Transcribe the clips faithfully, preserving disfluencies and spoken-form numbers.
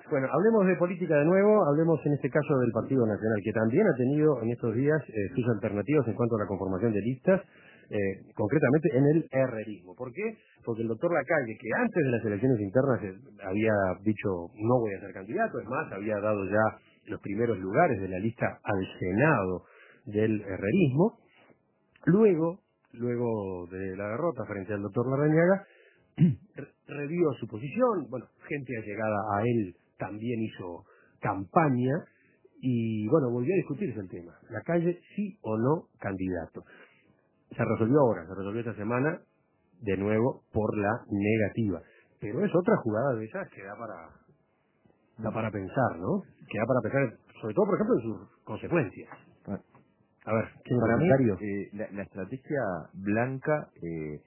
Bueno, hablemos de política de nuevo, hablemos en este caso del Partido Nacional, que también ha tenido en estos días eh, sus alternativas en cuanto a la conformación de listas, eh, concretamente en el herrerismo. ¿Por qué? Porque el doctor Lacalle, que antes de las elecciones internas eh, había dicho no voy a ser candidato, es más, había dado ya los primeros lugares de la lista al Senado del herrerismo, luego, luego de la derrota frente al doctor Larrañaga, revió su posición, bueno, gente allegada a él también hizo campaña y bueno, volvió a discutirse el tema. Lacalle sí o no candidato. Se resolvió ahora, se resolvió esta semana, de nuevo, por la negativa. Pero es otra jugada de esas que da para, da para pensar, ¿no? Que da para pensar, sobre todo, por ejemplo, en sus consecuencias. A ver, ¿tiene para mí, comentario? eh, la, la estrategia blanca eh,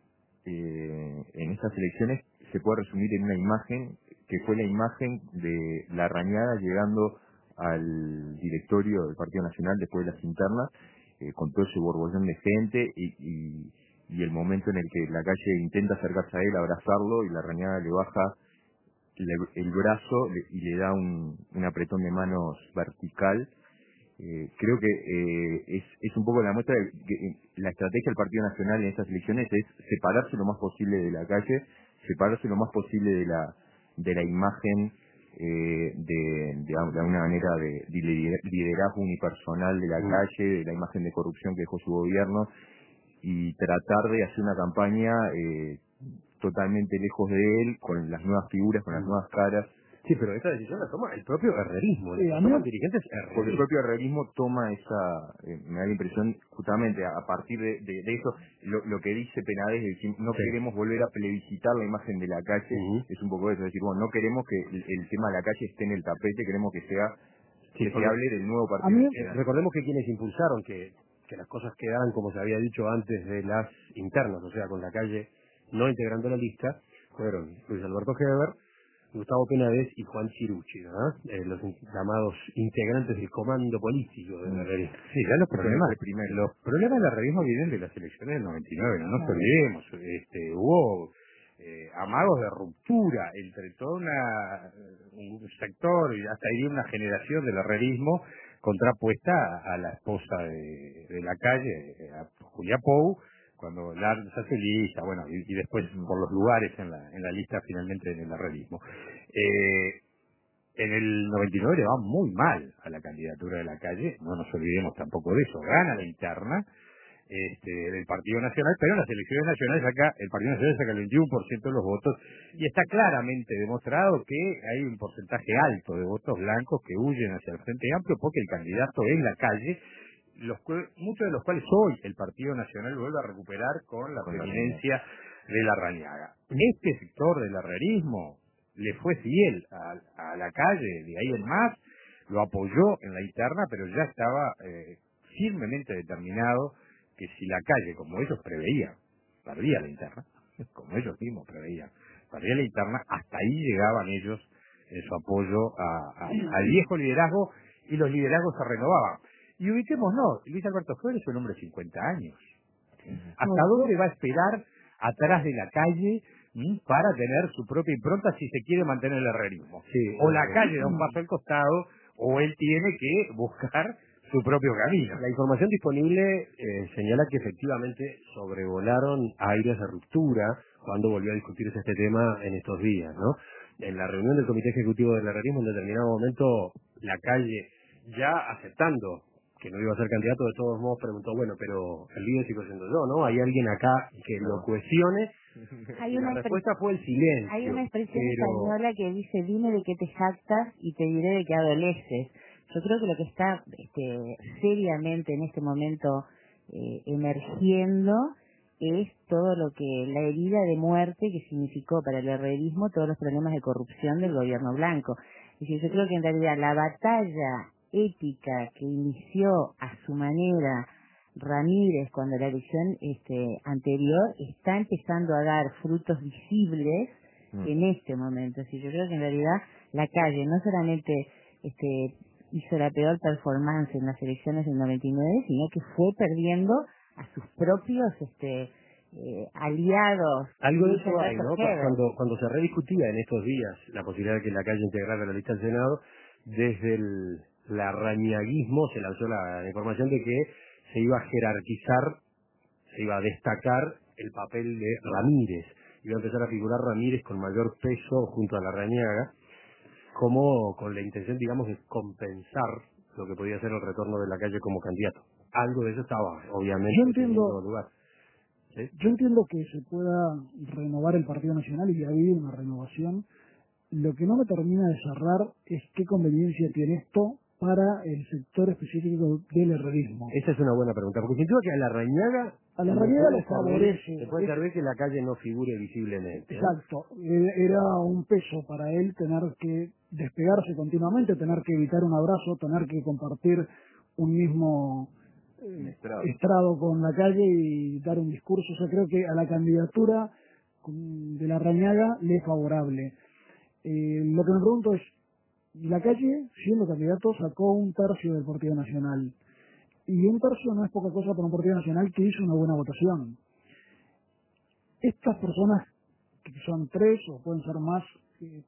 eh, en estas elecciones se puede resumir en una imagen que fue la imagen de Larrañaga llegando al directorio del Partido Nacional después de las internas, eh, con todo ese borbollón de gente y, y, y el momento en el que Lacalle intenta acercarse a él, abrazarlo, y Larrañaga le baja le, el brazo le, y le da un, un apretón de manos vertical. Eh, creo que eh, es, es un poco la muestra de que eh, la estrategia del Partido Nacional en estas elecciones es separarse lo más posible de la calle, separarse lo más posible de la de la imagen eh, de, de, de alguna manera de, de liderazgo unipersonal de la Mm. calle, de la imagen de corrupción que dejó su gobierno, y tratar de hacer una campaña eh, totalmente lejos de él, con las nuevas figuras, con las Mm. nuevas caras. Sí, pero esta decisión la toma el propio herrerismo, Sí, la a mí, toman dirigentes Porque el herreristas. propio herrerismo toma esa, eh, me da la impresión, justamente a, a partir de, de, de eso, lo, lo que dice Penades, es decir, no Sí. queremos volver a plebiscitar la imagen de la calle, Ujú. es un poco eso, es decir, bueno, no queremos que el, el tema de la calle esté en el tapete, queremos que sea, Sí, que se porque hable del nuevo a Partido mí, eh, Nacional. recordemos que quienes impulsaron que, que las cosas quedaran como se había dicho antes de las internas, o sea, con la calle no integrando la lista, fueron Luis Alberto Heber, Gustavo Penades y Juan Chirucci, ¿verdad? Eh, los in- llamados integrantes del comando político del Mm. herrerismo. Sí, ya los Que son problemas, los primeros. los problemas del herrerismo vienen de las elecciones del noventa y nueve, no nos claro, olvidemos, este, hubo eh, amagos de ruptura entre todo una, un sector y hasta diría una generación del herrerismo contrapuesta a, a la esposa de, de la calle, eh, a Julia Pou, cuando la se hace lista, bueno, y, y después por los lugares en la, en la lista finalmente en el herrerismo. Eh, En el noventa y nueve le va muy mal a la candidatura de la calle, no nos olvidemos tampoco de eso, gana la interna este, del Partido Nacional, pero en las elecciones nacionales acá el Partido Nacional saca el veintiuno por ciento de los votos y está claramente demostrado que hay un porcentaje alto de votos blancos que huyen hacia el Frente Amplio porque el candidato es la calle, los cue- muchos de los cuales hoy el Partido Nacional vuelve a recuperar con la Con la preeminencia de Larrañaga. Este sector del herrerismo le fue fiel a, a la calle, de ahí en más, lo apoyó en la interna, pero ya estaba eh, firmemente determinado que si la calle, como ellos preveían, perdía la interna, como ellos mismos preveían, perdía la interna, hasta ahí llegaban ellos en su apoyo a- a- al viejo liderazgo, y los liderazgos se renovaban. Y ubiquémonos, Luis Alberto Flores es un hombre de cincuenta años. ¿Hasta dónde va a esperar atrás de la calle m, para tener su propia impronta si se quiere mantener el herrerismo? Sí, O la eh, calle da un paso al costado, o él tiene que buscar su propio camino. la información disponible eh, señala que efectivamente sobrevolaron aires de ruptura cuando volvió a discutirse este tema en estos días, ¿no? En la reunión del Comité Ejecutivo del Herrerismo, en determinado momento, la calle, ya aceptando que no iba a ser candidato, de todos modos preguntó, bueno, pero el líder sigo siendo yo, ¿no? ¿Hay alguien acá que lo No. cuestione? hay Y la una, expre- respuesta fue el hay una silencio, expresión pero española que dice, dime de qué te jactas y te diré de qué adoleces. Yo creo que lo que está este, seriamente en este momento eh, emergiendo es todo lo que, la herida de muerte que significó para el herrerismo todos los problemas de corrupción del gobierno blanco. Es decir, yo creo que en realidad la batalla ética que inició a su manera Ramírez cuando la elección este, anterior está empezando a dar frutos visibles Mm. en este momento. Así, yo creo que en realidad la calle no solamente este, hizo la peor performance en las elecciones del noventa y nueve, sino que fue perdiendo a sus propios este, eh, aliados. Algo de eso hay, ¿no? Cuando, cuando se rediscutía en estos días la posibilidad de que la calle integrara la lista del Senado, desde el larrañaguismo se lanzó la información de que se iba a jerarquizar, se iba a destacar el papel de Ramírez. Iba a empezar a figurar Ramírez con mayor peso junto a Larrañaga, como con la intención, digamos, de compensar lo que podía ser el retorno de la calle como candidato. Algo de eso estaba, obviamente, yo entiendo, en lugar. ¿Sí? Yo entiendo que se pueda renovar el Partido Nacional y que ha habido una renovación. Lo que no me termina de cerrar es qué conveniencia tiene esto para el sector específico del herrerismo. Esa es una buena pregunta, porque sin duda que a Larrañaga a Larrañaga le favorece. Se puede saber que la calle no figure visiblemente. Exacto. Era un peso para él tener que despegarse continuamente, tener que evitar un abrazo, tener que compartir un mismo eh, estrado. estrado con la calle y dar un discurso. O sea, creo que a la candidatura de Larrañaga le es favorable. Eh, lo que me pregunto es, la calle, siendo candidato, sacó un tercio del Partido Nacional. Y un tercio no es poca cosa para un Partido Nacional que hizo una buena votación. Estas personas, que son tres o pueden ser más, eh,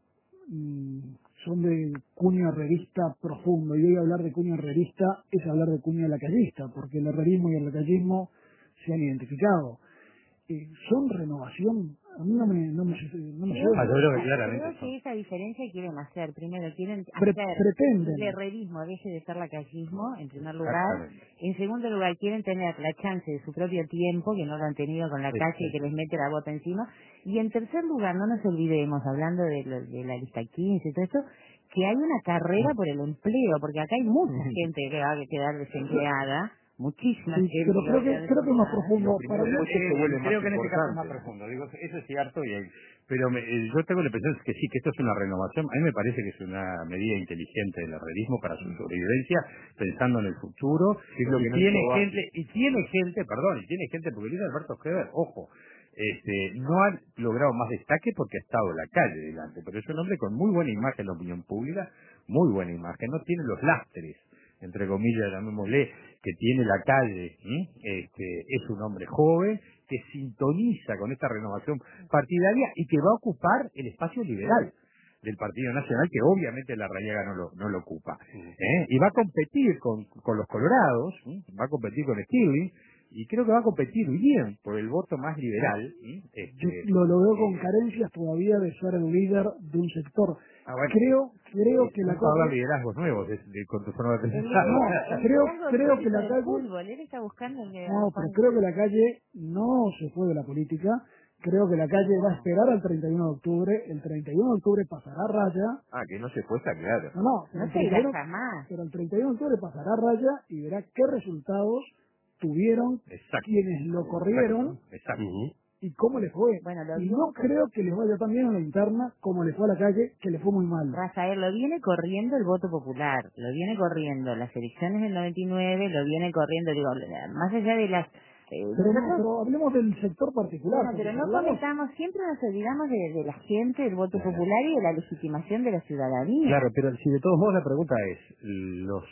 son de cuño herrerista profundo. Y hoy hablar de cuño herrerista es hablar de cuño lacayista, porque el herrerismo y el lacayismo se han identificado. Eh, son renovación. A mí no me no me, no me creo, ah, yo creo que claramente creo que esa diferencia quieren hacer. Primero quieren Pre hacer pretenden. que el herrerismo deje de ser lacayismo, en primer lugar. En segundo lugar, quieren tener la chance de su propio tiempo, que no lo han tenido con la sí, calle, sí. que les mete la bota encima. Y en tercer lugar, no nos olvidemos, hablando de, lo, de la lista quince y todo esto, que hay una carrera por el empleo, porque acá hay mucha gente que va a quedar desempleada. Muchísimas sí, pero creo que creo que es más profundo para mí se vuelve creo que en este caso es más profundo, digo, eso es cierto, y hay, pero me, yo tengo la impresión que sí, que esto es una renovación. A mí me parece que es una medida inteligente del herrerismo para su sobrevivencia, pensando en el futuro, es lo que y no tiene gente y tiene gente perdón y tiene gente porque Luis Alberto Heber, ojo, este no ha logrado más destaque porque ha estado en la calle delante, pero es un hombre con muy buena imagen en la opinión pública, muy buena imagen, no tiene los lastres, entre comillas, llamémosle, que tiene la calle. Este, es un hombre joven que sintoniza con esta renovación partidaria y que va a ocupar el espacio liberal del Partido Nacional, que obviamente Larrañaga no lo, no lo ocupa. ¿eh? Y va a competir con, con los colorados, ¿eh? va a competir con Stirling, y creo que va a competir bien por el voto más liberal. Este, Yo lo, lo veo con eh, carencias todavía de ser el líder de un sector. Ah, bueno, creo creo que la calle... de liderazgos nuevos, de, de, con tu forma de pensar. No, creo, creo que la calle... Fútbol, él está buscando el no, pero creo que la calle no se fue de la política. Creo que la calle va a esperar al treinta y uno de octubre. El treinta y uno de octubre pasará raya. Ah, que no se fue, está claro. No, no. No se irá jamás. Pero el treinta y uno de octubre pasará raya y verá qué resultados tuvieron exacto. quienes lo corrieron exacto. Exacto. y cómo les fue. Bueno, y no creo que les vaya tan bien a la interna como les fue a la calle, que le fue muy mal. Rafael, lo viene corriendo el voto popular, lo viene corriendo las elecciones del noventa y nueve, lo viene corriendo, digo, más allá de las... Eh, pero, nosotros, no, pero hablemos del sector particular. No, pero no hablamos... comentamos, siempre nos olvidamos de, de la gente, del voto popular y de la legitimación de la ciudadanía. Claro, pero si de todos modos la pregunta es, los...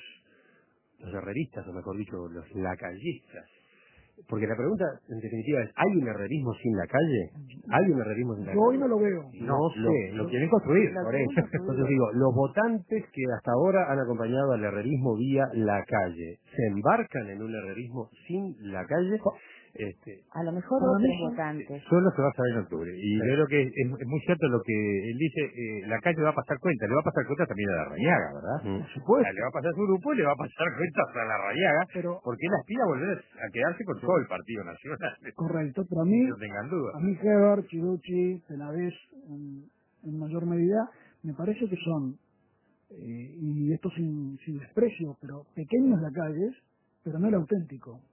los herreristas, o mejor dicho, los lacayistas. Porque la pregunta, en definitiva, es, ¿hay un herrerismo sin la calle? ¿Hay un herrerismo sin la Yo calle? hoy no lo veo. No, no sé. Lo, lo quieren construir, lo por eso. Entonces digo, los votantes que hasta ahora han acompañado al herrerismo vía la calle, ¿se embarcan en un herrerismo sin la calle? Este, a lo mejor otros votantes. Solo se va a saber en octubre. Y sí. yo creo que es, es muy cierto lo que él dice, eh, la calle va a pasar cuenta, le va a pasar cuenta también a Larrañaga, ¿verdad? Mm. Por supuesto. Le va a pasar su grupo y le va a pasar cuenta a Larrañaga, pero porque él aspira a volver a quedarse con todo el Partido Nacional. Correcto, pero a mí, no tengan duda. a mí Heber, Chirucci, Penavés, en, en mayor medida, me parece que son, eh, y esto sin, sin desprecio, pero pequeños lacayes, pero no el auténtico.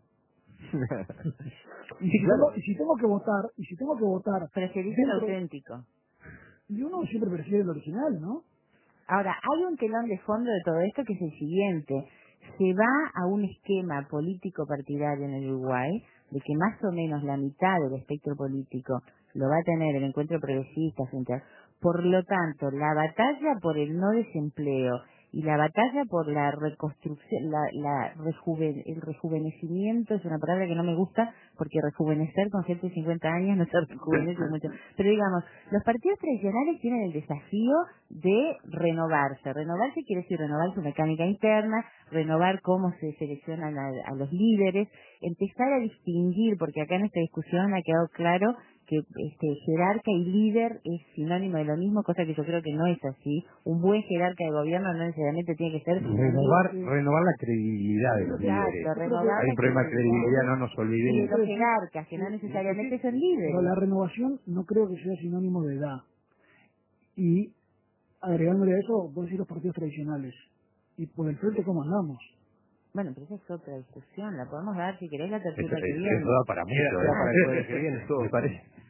y, si tengo, y si tengo que votar, y si tengo que votar... Preferiste el auténtico. Y uno siempre prefiere el original, ¿no? Ahora, hay un telón de fondo de todo esto que es el siguiente. Se va a un esquema político partidario en el Uruguay de que más o menos la mitad del espectro político lo va a tener el encuentro progresista frente a... Por lo tanto, la batalla por el no desempleo y y la batalla por la reconstrucción, la, la rejuven, el rejuvenecimiento es una palabra que no me gusta, porque rejuvenecer con gente de cincuenta años no se rejuvenece mucho. Pero digamos, los partidos tradicionales tienen el desafío de renovarse. Renovarse quiere decir renovar su mecánica interna, renovar cómo se seleccionan a, a los líderes, empezar a distinguir, porque acá en esta discusión ha quedado claro que este jerarca y líder es sinónimo de lo mismo, cosa que yo creo que no es así. Un buen jerarca de gobierno no necesariamente tiene que ser... Renovar renovar la credibilidad de los Exacto, líderes. renovar Hay un problema de credibilidad, no nos y olvidemos. de los jerarcas, que no necesariamente son líderes. Pero la renovación no creo que sea sinónimo de edad. Y agregándole a eso, vos decís los partidos tradicionales. Y por el frente, ¿cómo andamos? Bueno, pero esa es otra discusión, la podemos dar si querés la tercera Eso, que eso, viene. eso da para mucho, Queda ¿eh? para el jueves que viene, todo. Me parece.